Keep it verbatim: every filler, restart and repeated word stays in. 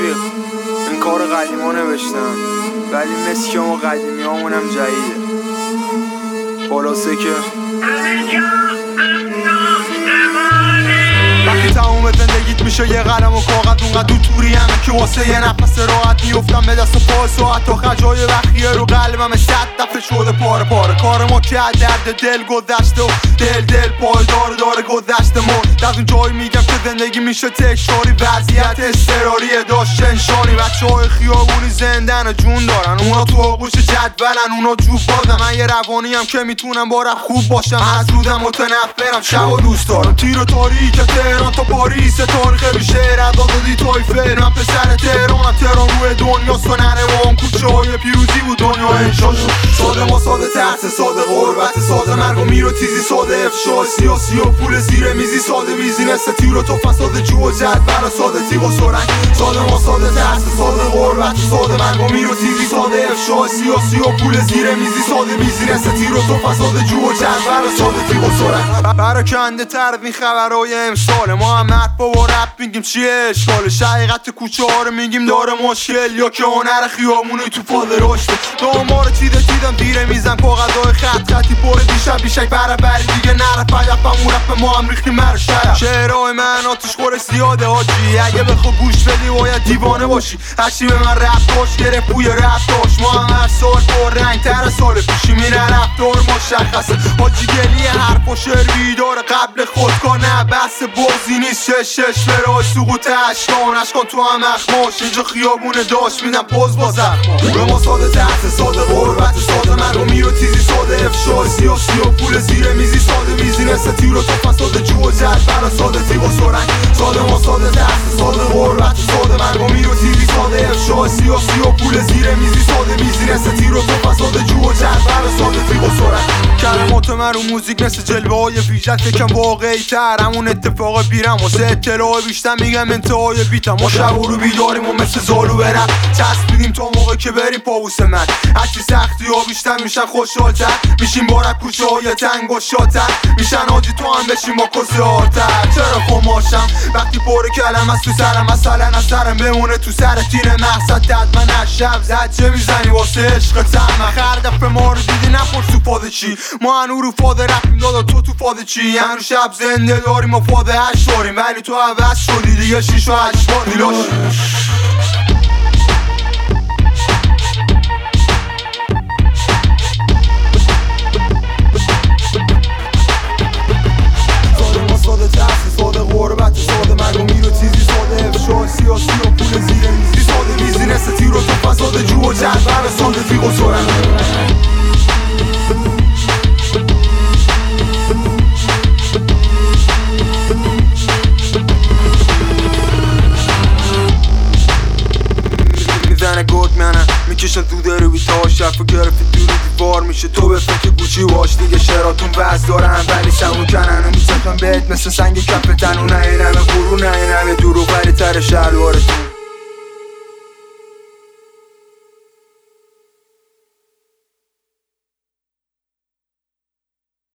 رفیق این کار قدیما نوشتن ولی مثل که ما قدیمی همونم جدیده. خلاصه که وقتی تموم زندگیت میشه یه قلم و کاغذ اونقدر دو توری همه که واسه یه نفس راحت میفتم به دست و پای ساعت تا خجای وقیه رو قلبم صد دفعه شده پاره پاره. کار ما که از درد دل گذشته و دل دل پای داره داره گذشته مرد. از اون جایی میگم که زندگی میشه تکراری، وضعیت اضطراری داشت انشانی. بچه های خیابونی زندن و جون دارن، اونا تو آغوش جدولن، اونا جوب بازن. من یه روانی هم که میتونم با رپ خوب باشم، از رودم متنفرم شب و دوست دارم. تیر و تاریک تهران تا پاریس، تاریخ بیشتر از آزادی تایفه. من پسر تهرانم، تهران روی دنیا سننه و اون کوچه های پیروزی بود دنیا انشا شد. ساده ما ساده ترس ساده غربت ساده مرگ و میر و تیزی ساده افشا سیاسی و پول زیر میزی ساده بیزینس تیر و تو فساد جو و جدول و ساده تیغ و سرنگ. ساده ما ساده ترس ساده غربت ساده مرگ و میر و تیزی ساده افشا سیاسی و پول زیر میزی ساده بیزینس تیر و تو فساد جو و جدول و ساده تیغ و سرنگ. پراکنده تر از این خبرهای امسال ما هم حرف و رپ میگیم چیه اشکالش. حقیقت کوچه ها رو میگیم داره مشکل یا که هنر خیابونی تو فاز رشد. داما رو چیده چیدم دیره میزن کاغذهای خط خطی پر دیشب بیشک برابری دیگه نرف پیفم اون رپ ما هم ریختیم مر شرف. شعرهای من آتش خورش زیاده حاجی، اگه بخوا گوش بدی باید دیوانه باشی. هرچی به من رفت داشت گرفت بوی رفت داشت. ما هم هر سال پر رنگ تر سال پیشی میره رفتار مشخصه. حاجی گلی حرف و شعر بیداره قبل خودکار نه بحث بازی نیست. شش شش فرای سقوط اشکان اشکان تو هم اخماش اینجا خیابونه داشت میدم پوز با زخما. به ما ساده ترس ساده غربت ساده مرگ و میر و تیزی ساده افشای سیاسی و پول زیر میزی ساده بیزینس تیر و تو فساد جو و جدول و ساده تیغ و سرنگ. ساده ما ساده ترس ساده غربت ساده مرگ و میر و تیزی ساده افشای سیاسی و پول زیر میزی ساده بیزینس تیر و تو فساد جو و جدول و ساده تیغ و سرنگ. کلمات من رو موزیک مثل جلوه های ویژت یکم واقعی تر، همون اتفاق بیرم واسه اطلاع بیشتر میگم انتهای بیتم. ما شب رو بیداریم و مثل زالو برم چسبیدیم تا موقع که بریم پاووس من. هرچی سختی ها بیشتر میشن خوشحالتر میشیم بارک کوچه های تنگ و شاتر میشن آجی تو هم بشیم با کسی هارتر. چرا خماشم وقتی پر کلم از تو سرم مثلا از سرم بمونه تو سر تین مقصد دد من از شب زد چه میزنی واسه عشق تم. خر دفعه ما رو دیدی نپرس تو فاده چی، ما هنو رو فاده رفتیم دادا تو تو فاده چی. هنو شب زنده داریم و فاده هشت داریم ولی تو عوض شدی دیگه شیش و هشت بار میلاش. ساده ما ساده ترس ساده غربت ساده مرگ و میر و تیزی ساده افشای سیاسی و پول زیر میزی ساده بیزینس تیر و تو فساد جو و جدول و ساده تیغ و سرنگ. میزنه گرد منم میکشن تو در بیتا شرف و گرفتی دور دیوار میشه تو به فکر گوچی باش دیگه. شراتون وز دارن ولی سمون کنن و میزنم بهت مثل سنگ کف تنو. نه اینمه برو نه اینمه دورو بری تر شلوارتون.